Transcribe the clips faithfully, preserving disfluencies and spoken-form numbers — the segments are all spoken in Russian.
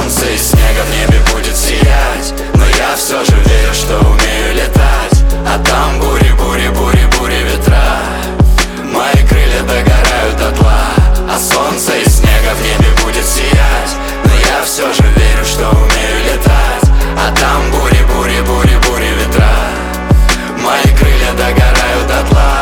солнце из снега в небе будет сиять, но я все же верю, что умею летать. А там бури, бури, бури, бури ветра. Мои крылья догорают дотла, а солнце из снега в небе будет сиять, но я все же верю, что умею летать. А там бури, бури, бури, бури ветра. Мои крылья догорают дотла.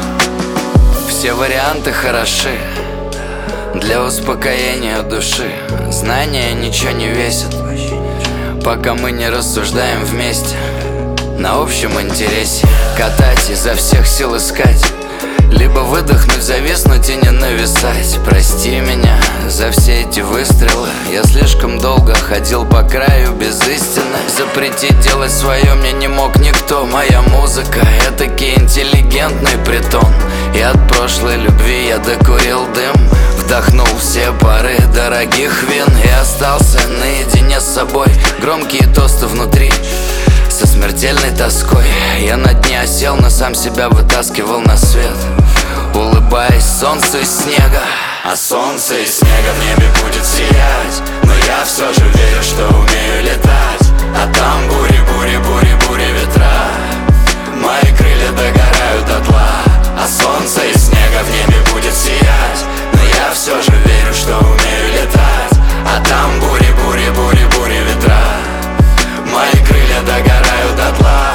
Все варианты хороши для успокоения души. Знания ничего не весят, пока мы не рассуждаем вместе на общем интересе. Катать, изо всех сил искать, либо выдохнуть, зависнуть и не нависать. Прости меня за все эти выстрелы. Я слишком долго ходил по краю без истины. Запретить делать свое мне не мог никто. Моя музыка — этакий интеллигентный притон. И от прошлой любви я докурил дым, вдохнул все пары дорогих вин и остался наедине с собой. Громкие тосты внутри со смертельной тоской. Я на дне осел, но сам себя вытаскивал на свет, улыбаясь солнцу из снега. А солнце из снега в небе будет сиять, но я все же верю, что умею летать. А там бури, бури, бури, бури ветра. Мои крылья догорают дотла, а солнце из снега в небе будет сиять, но я все же верю, что умею летать. А там бури, бури, бури, бури ветра. Мои крылья догорают дотла.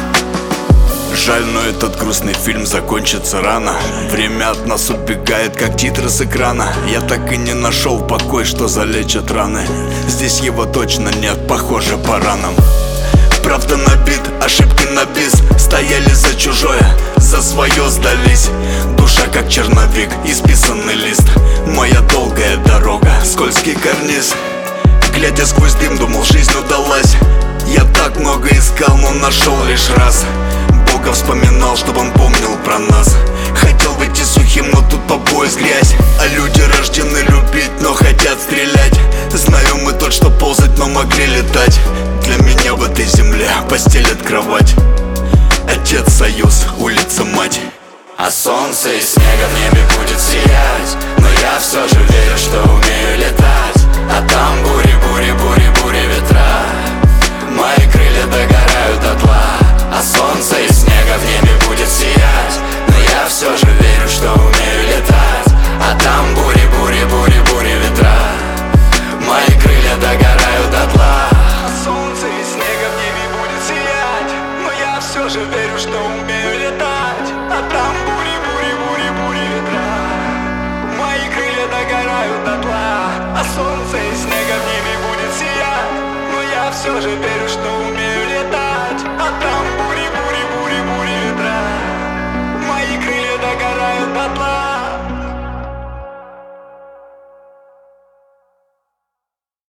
Жаль, но этот грустный фильм закончится рано. Время от нас убегает, как титры с экрана. Я так и не нашел покой, что залечит раны. Здесь его точно нет, похоже по ранам. Правда на бит, ошибки на бис. Стояли за чужое, за свое сдались. Душа как черновик, исписанный лист. Моя долгая дорога, скользкий карниз. Глядя сквозь дым, думал, жизнь удалась. Я так много искал, но нашел лишь раз. Бога вспоминал, чтобы он помнил про нас. Хотел выйти сухим, но тут по пояс грязь. А люди рождены любить, но хотят стрелять. Знаю мы тот, что ползать, но могли летать. Для меня в этой земле постелят кровать. Отец, союз, улица, мать. А солнце из снега в небе будет сиять, но я все же верю, что умею летать. А там бури, бури, бури, бури ветра. Мои крылья догорают дотла, а солнце из снега в небе будет сиять, но я все же верю, что умею летать. А там бури, бури, бури, бури ветра. Мои крылья догорают дотла. А солнце из снега в небе будет сиять, но я все же верю, что умею летать. А там бури, бури, бури, бури ветра. Мои крылья догорают дотла. А солнце из снега в небе будет сиять, но я все же верю,